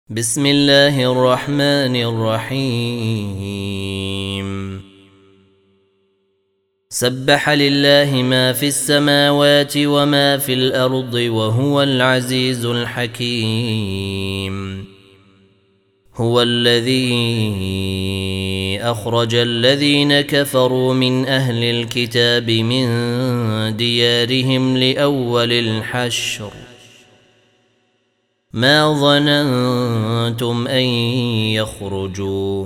بسم الله الرحمن الرحيم. سبح لله ما في السماوات وما في الأرض وهو العزيز الحكيم. هو الذي أخرج الذين كفروا من أهل الكتاب من ديارهم لأول الحشر ما ظننتم أن يخرجوا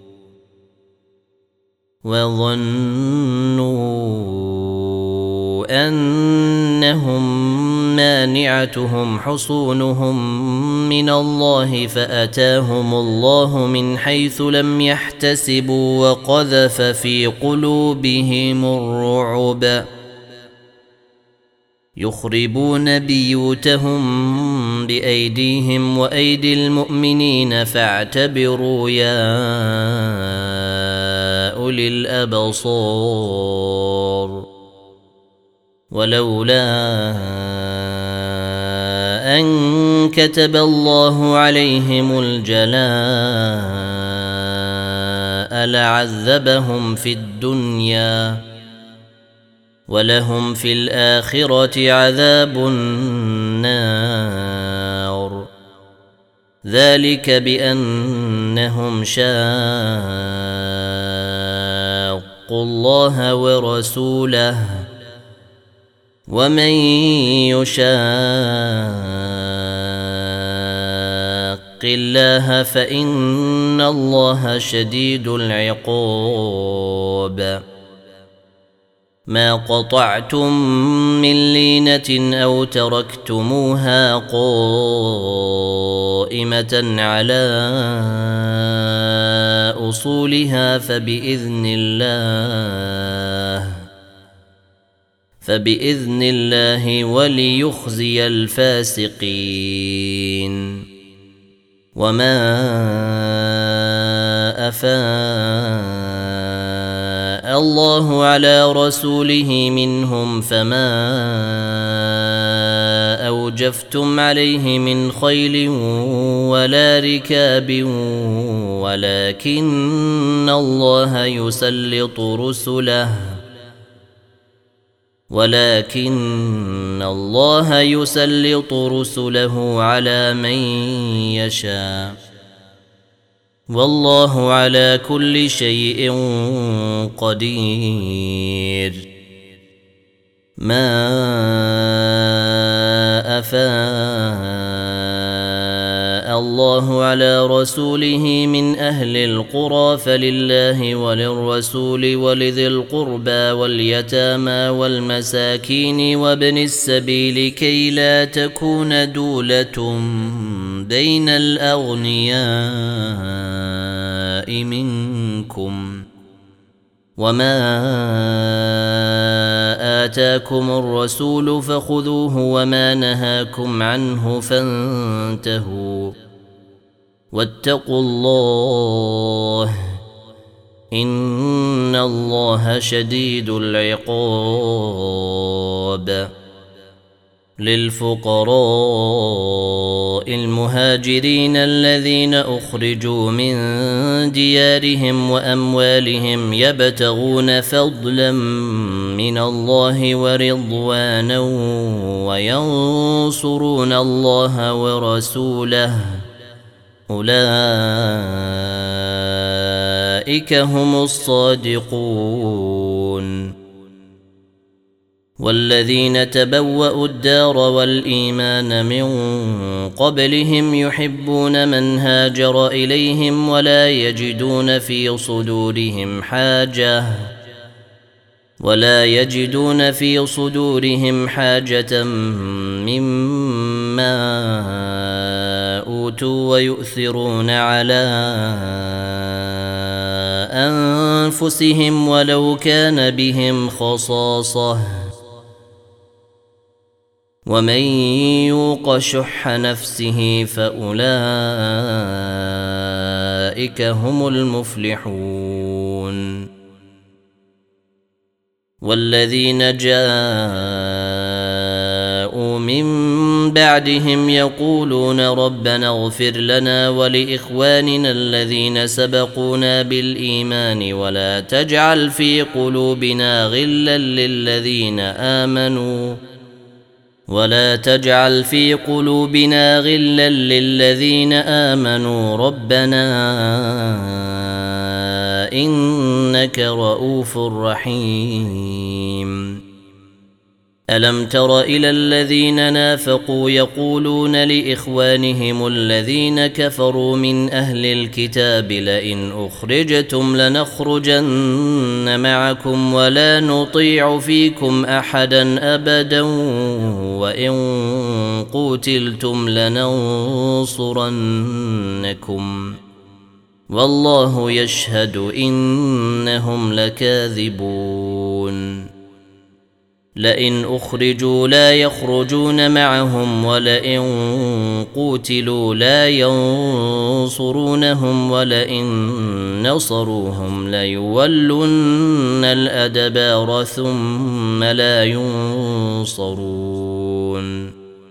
وظنوا أنهم مانعتهم حصونهم من الله فأتاهم الله من حيث لم يحتسبوا وقذف في قلوبهم الرعب يخربون بيوتهم بأيديهم وأيدي المؤمنين فاعتبروا يا أولي الأبصار. ولولا أن كتب الله عليهم الجلاء لعذبهم في الدنيا ولهم في الآخرة عذاب النار. ذلك بأنهم شاقوا الله ورسوله ومن يشاق الله فإن الله شديد العقاب. ما قطعتم من لينة أو تركتموها قائمة على أصولها فبإذن الله وليخزي الفاسقين. وما أفاء الله على رسوله منهم فما أوجفتم عليه من خيل ولا ركاب ولكن الله يسلط رسله على من يشاء والله على كل شيء قدير. ما أفاء الله على رسوله من أهل القرى فلله وللرسول ولذي القربى واليتامى والمساكين وابن السبيل كي لا تكون دولة بين الأغنياء منكم. وما آتاكم الرسول فخذوه وما نهاكم عنه فانتهوا واتقوا الله إن الله شديد العقاب. للفقراء المهاجرين الذين أخرجوا من ديارهم وأموالهم يبتغون فضلا من الله ورضوانا وينصرون الله ورسوله أولئك هم الصادقون. والذين تبوأوا الدار والإيمان من قبلهم يحبون من هاجر إليهم ولا يجدون في صدورهم حاجة مما أوتوا ويؤثرون على أنفسهم ولو كان بهم خصاصة ومن يوق شح نفسه فأولئك هم المفلحون. والذين جاءوا من بعدهم يقولون ربنا اغفر لنا ولإخواننا الذين سبقونا بالإيمان ولا تجعل في قلوبنا غلا للذين آمنوا ربنا إنك رؤوف رحيم. ألم تر إلى الذين نافقوا يقولون لإخوانهم الذين كفروا من أهل الكتاب لئن أخرجتم لنخرجن معكم ولا نطيع فيكم أحدا أبدا وإن قوتلتم لننصرنكم والله يشهد إنهم لكاذبون. لئن أخرجوا لا يخرجون معهم ولئن قوتلوا لا ينصرونهم ولئن نصروهم ليولن الأدبار ثم لا ينصرون.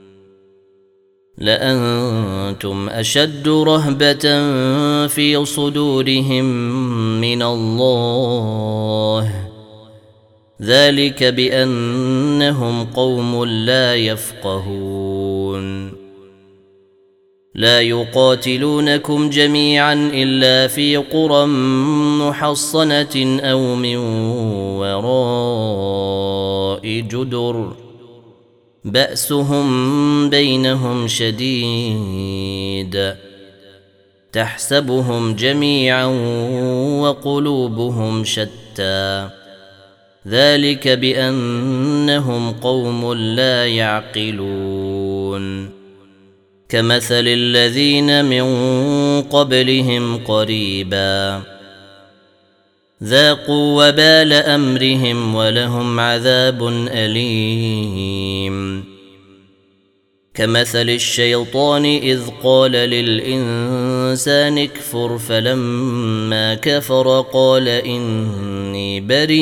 لأنتم أشد رهبة في صدورهم من الله ذلك بأنهم قوم لا يفقهون. لا يقاتلونكم جميعا إلا في قرى محصنة أو من وراء جدر بأسهم بينهم شديد تحسبهم جميعا وقلوبهم شتى ذلك بأنهم قوم لا يعقلون. كمثل الذين من قبلهم قريبا ذاقوا وبال أمرهم ولهم عذاب أليم. كمثل الشيطان إذ قال للإنسان اكفر فلما كفر قال إني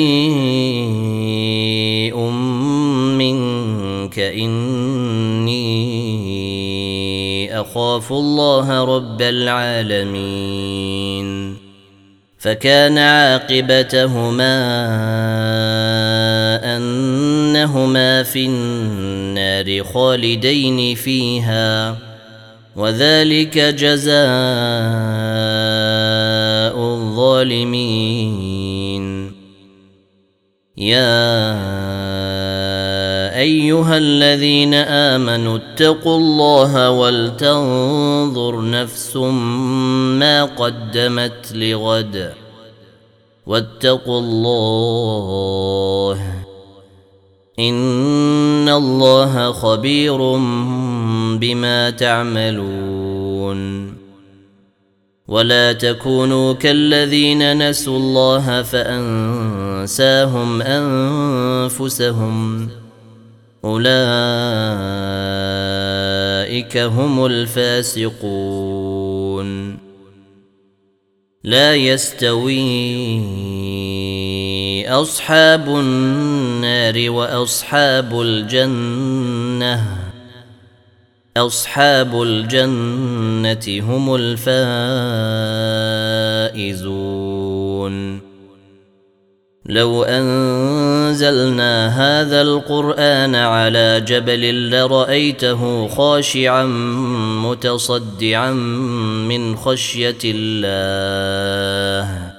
بريء منك إني أخاف الله رب العالمين. فكان عاقبتهما أنهما في النار خالدين فيها وذلك جزاء الظالمين. يا أيها الذين آمنوا اتقوا الله ولتنظر نفس ما قدمت لغد واتقوا الله إن الله خبير بما تعملون. ولا تكونوا كالذين نسوا الله فأنساهم أنفسهم أولئك هم الفاسقون. لا يستوي أصحاب النار وأصحاب الجنة أصحاب الجنة هم الفائزون. لو أنزلنا هذا القرآن على جبل لرأيته خاشعا متصدعا من خشية الله.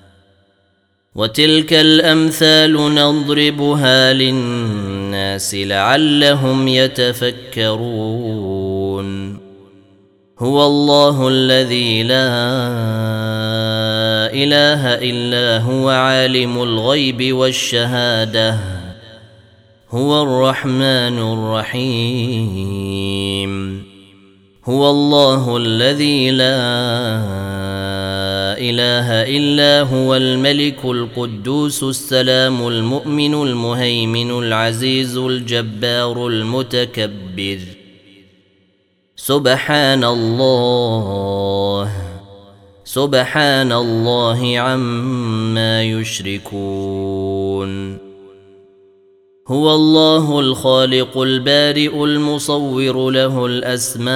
وتلك الأمثال نضربها للناس لعلهم يتفكرون. هو الله الذي لا إله إلا هو عالم الغيب والشهادة هو الرحمن الرحيم. هو الله الذي لا إله إلا هو الملك القدوس السلام المؤمن المهيمن العزيز الجبار المتكبر. سبحان الله عما يشركون. هو الله الخالق البارئ المصور له الأسماء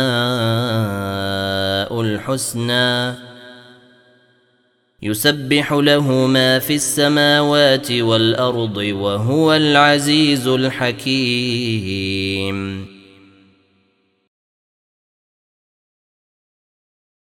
الحسنى يسبح له ما في السماوات والأرض وهو العزيز الحكيم